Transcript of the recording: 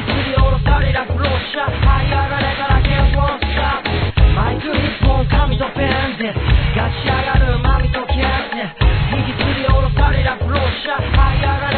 り下ろされラプローシャー流行られたらケンフォンスターマイク一本紙とペンでガチ上がるマミとケンで引きずり下ろされラプローシャー流行られ